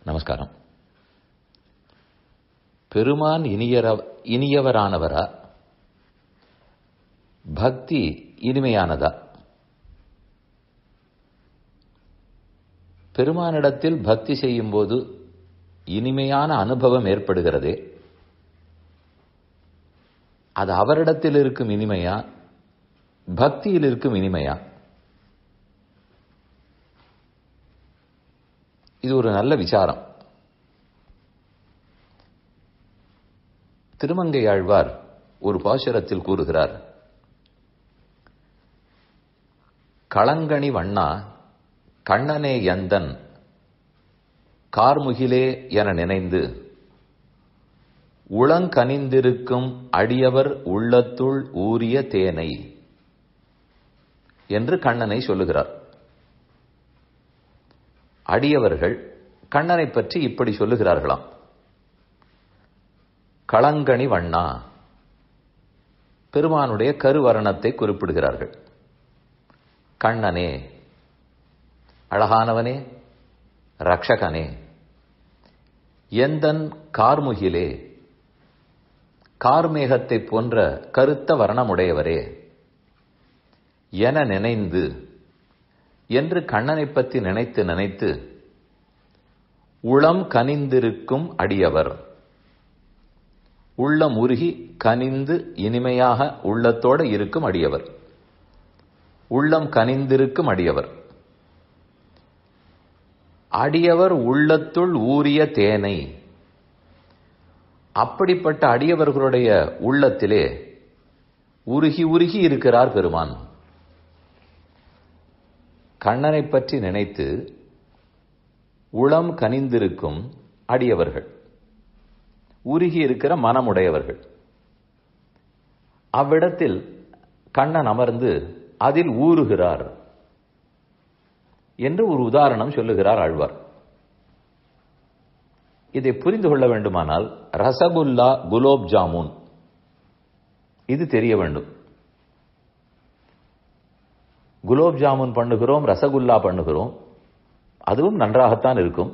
நமஸ்காரம். பெருமான் இனியவரானவரா, பக்தி இனிமையானதா? பெருமானிடத்தில் பக்தி செய்யும் போது இனிமையான அனுபவம் ஏற்படுகிறதே, அது அவரிடத்தில் இருக்கும் இனிமையா, பக்தியில் இருக்கும் இனிமையா? இது ஒரு நல்ல விசாரம். திருமங்கையாழ்வார் ஒரு பாசுரத்தில் கூறுகிறார், களங்கணி வண்ணா கண்ணனே யந்தன் கார்முகிலே என நினைந்து உளங்கனிந்திருக்கும் அடியவர் உள்ளத்துள் ஊறிய தேனை என்று கண்ணனை சொல்லுகிறார். அடியவர்கள் கண்ணனை பற்றி இப்படி சொல்லுகிறார்களாம், களங்கணி வண்ணா, பெருமானுடைய கருவரணத்தை குறிப்பிடுகிறார்கள். கண்ணனே, அழகானவனே, ரக்ஷகனே, எந்தன் கார்முகிலே, கார்மேகத்தை போன்ற கருத்த வர்ணமுடையவரே, என நினைந்து என்று கண்ணனை பற்றி நினைத்து நினைத்து உளம் கனிந்திருக்கும் அடியவர், உள்ளம் உருகி கனிந்து இனிமையாக உள்ளத்தோடு இருக்கும் அடியவர், உள்ளம் கனிந்திருக்கும் அடியவர், அடியவர் உள்ளத்துள் ஊறிய தேனை, அப்படிப்பட்ட அடியவர்களுடைய உள்ளத்திலே உருகி உருகி இருக்கிறார் பெருமான். கண்ணனை பற்றி நினைத்து உளம் கனிந்திருக்கும் அடியவர்கள், உருகி இருக்கிற மனமுடையவர்கள், அவ்விடத்தில் கண்ணன் அமர்ந்து அதில் ஊறுகிறார் என்று ஒரு உதாரணம் சொல்லுகிறார் ஆழ்வார். இதை புரிந்து கொள்ள வேண்டுமானால் ரசகுல்லா, குலோப் ஜாமுன் இது தெரிய வேண்டும். குலோப் ஜாமுன் பண்ணுகிறோம், ரசகுல்லா பண்ணுகிறோம், அதுவும் நன்றாகத்தான் இருக்கும்.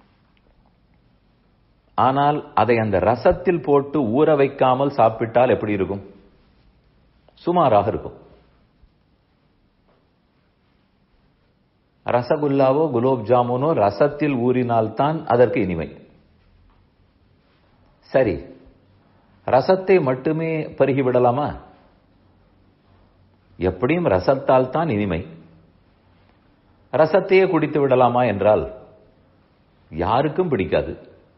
ஆனால் அதை அந்த ரசத்தில் போட்டு ஊற வைக்காமல் சாப்பிட்டால் எப்படி இருக்கும்? சுமாராக இருக்கும். ரசகுல்லாவோ குலோப் ஜாமுனோ ரசத்தில் ஊறினால்தான் அதற்கு இனிமை. சரி, ரசத்தை மட்டுமே பருகிவிடலாமா? எப்படியும் ரசத்தால் தான் இனிமை. ரசத்தையே குடித்து விடலாமா என்றால் யாருக்கும் பிடிக்காது,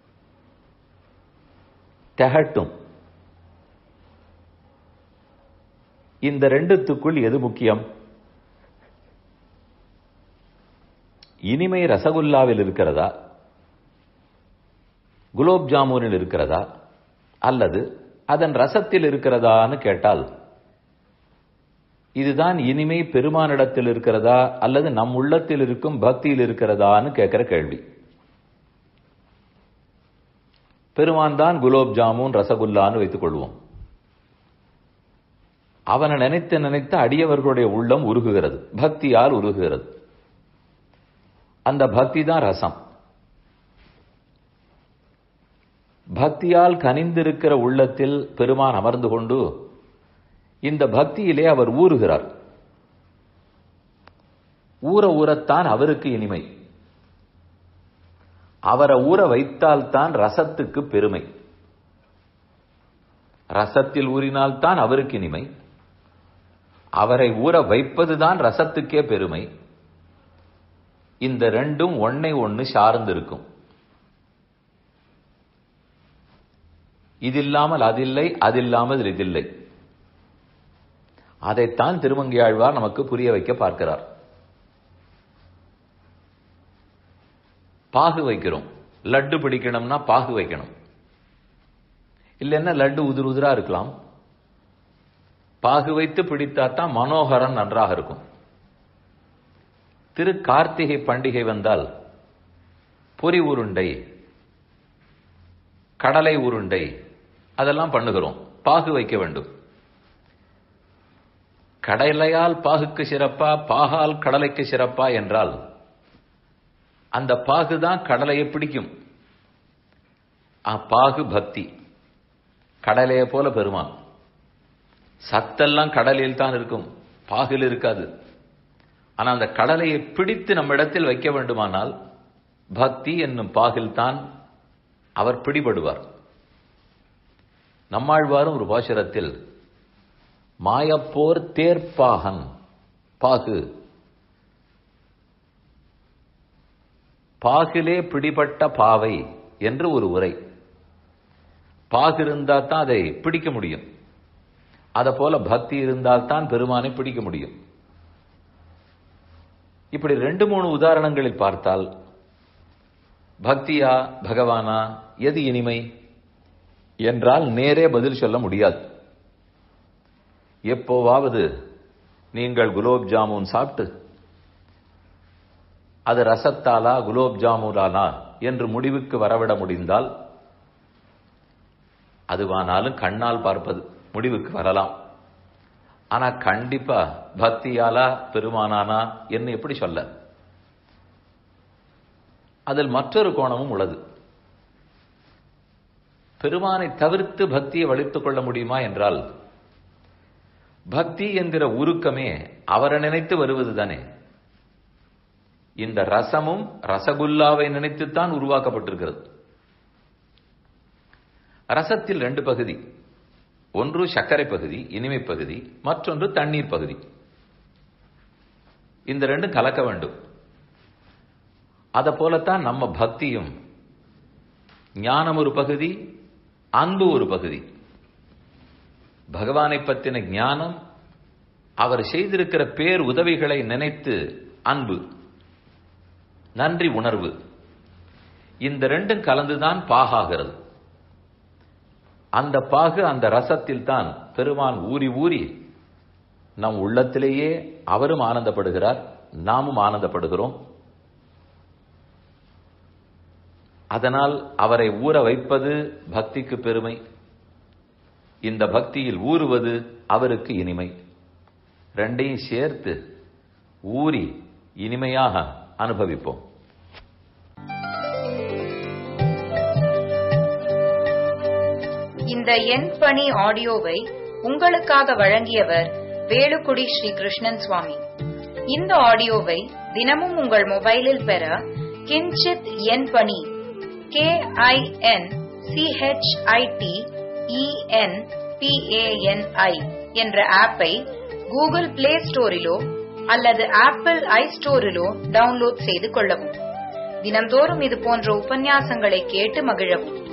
திகட்டும். இந்த ரெண்டுத்துக்குள் எது முக்கியம்? இனிமை ரசகுல்லாவில் இருக்கிறதா, குலோப் ஜாமுனில் இருக்கிறதா, அல்லது அதன் ரசத்தில் இருக்கிறதான்னு கேட்டால், இதுதான் இனிமை பெருமானிடத்தில் இருக்கிறதா அல்லது நம் உள்ளத்தில் இருக்கும் பக்தியில் இருக்கிறதான்னு கேட்கிற கேள்வி. பெருமான் தான் குலோப் ஜாமுன் ரசகுல்லான்னு வைத்துக் கொள்வோம். அவனை நினைத்து நினைத்து அடியவர்களுடைய உள்ளம் உருகுகிறது, பக்தியால் உருகுகிறது. அந்த பக்தி தான் ரசம். பக்தியால் கனிந்திருக்கிற உள்ளத்தில் பெருமான் அமர்ந்து கொண்டு இந்த பக்தியிலே அவர் ஊறுகிறார். ஊற ஊறத்தான் அவருக்கு இனிமை. அவரை ஊற வைத்தால்தான் ரசத்துக்கு பெருமை. ரசத்தில் ஊறினால்தான் அவருக்கு இனிமை. அவரை ஊற வைப்பதுதான் ரசத்துக்கே பெருமை. இந்த ரெண்டும் ஒன்னை ஒன்று சார்ந்திருக்கும். இதில்லாமல் அதில்லை, அதில்லாமல் இதில்லை. அதைத்தான் திருமங்கையாழ்வார் நமக்கு புரிய வைக்க பார்க்கிறார். பாகு வைக்கிறோம், லட்டு பிடிக்கணும்னா பாகு வைக்கணும். இல்லைன்னா லட்டு உதிர் உதிரா இருக்கலாம். பாகு வைத்து பிடித்தாத்தான் மனோகரம் நன்றாக இருக்கும். திரு கார்த்திகை பண்டிகை வந்தால் பொரி உருண்டை, கடலை உருண்டை அதெல்லாம் பண்ணுகிறோம். பாகு வைக்க வேண்டும். கடலையால் பாகுக்கு சிறப்பா, பாகால் கடலைக்கு சிறப்பா என்றால் அந்த பாகுதான் கடலையை பிடிக்கும். பாகு பக்தி. கடலையை போல பெருமான். சத்தெல்லாம் கடலில் தான் இருக்கும், பாகில் இருக்காது. ஆனா அந்த கடலையை பிடித்து நம்ம இடத்தில் வைக்க வேண்டுமானால் பக்தி என்னும் பாகில் தான் அவர் பிடிபடுவார். நம்மாழ்வாரும் ஒரு பாசுரத்தில் மாயப்போர் தேர்ப்பாகன் பாகு, பாகிலே பிடிபட்ட பாவை என்று ஒரு உரை. பாகு இருந்தால் தான் அதை பிடிக்க முடியும். அத போல பக்தி இருந்தால் தான் பெருமானை பிடிக்க முடியும். இப்படி 2-3 உதாரணங்களில் பார்த்தால் பக்தியா பகவானா எது இனிமை என்றால் நேரே பதில் சொல்ல முடியாது. எப்போவாவது நீங்கள் குலோப் ஜாமுன் சாப்பிட்டு அது ரசத்தாலா குலோப் ஜாமுனாலா என்று முடிவுக்கு வரவிட முடிந்தால் அதுவானாலும் கண்ணால் பார்ப்பது முடிவுக்கு வரலாம். ஆனா கண்டிப்பா பக்தியாலா பெருமானானா என்ன எப்படி சொல்ல? அதில் மற்றொரு கோணமும் உள்ளது. பெருமானை தவிர்த்து பக்தியை வலித்துக் கொள்ள முடியுமா என்றால் பக்தி என்கிற உருக்கமே அவரை நினைத்து வருவதுதானே. இந்த ரசமும் ரசகுல்லாவை நினைத்துத்தான் உருவாக்கப்பட்டிருக்கிறது. ரசத்தில் 2 பகுதி, ஒன்று சர்க்கரை பகுதி இனிமை பகுதி, மற்றொன்று தண்ணீர் பகுதி. இந்த 2 கலக்க வேண்டும். அத போலத்தான் நம்ம பக்தியும். ஞானம் ஒரு பகுதி, அன்பு ஒரு பகுதி. பகவானை பற்றின ஞானம், அவர் செய்திருக்கிற பேர் உதவிகளை நினைத்து அன்பு, நன்றி உணர்வு. இந்த 2 கலந்துதான் பாகாகிறது. அந்த பாகு அந்த ரசத்தில் தான் பெருமான் ஊறி ஊறி நம் உள்ளத்திலேயே அவரும் ஆனந்தப்படுகிறார், நாமும் ஆனந்தப்படுகிறோம். அதனால் அவரை ஊற வைப்பது பக்திக்கு பெருமை, இந்த பக்தியில் ஊறுவது அவருக்கு இனிமை. 2ஐயும் சேர்த்து ஊறி இனிமையாக அனுபவிப்போம். இந்த என் பணி ஆடியோவை உங்களுக்காக வழங்கியவர் வேலுக்குடி ஸ்ரீ கிருஷ்ணன் சுவாமி. இந்த ஆடியோவை தினமும் உங்கள் மொபைலில் பெற கிஞ்சித் என் பணி KINCHITENPANI என்ற ஆப்பை கூகுள் பிளே ஸ்டோரிலோ அல்லது ஆப்பிள் ஐஸ்டோரிலோ டவுன்லோட் செய்து கொள்ளவும். தினம்தோறும் இது போன்ற உபன்யாசங்களை கேட்டு மகிழவும்.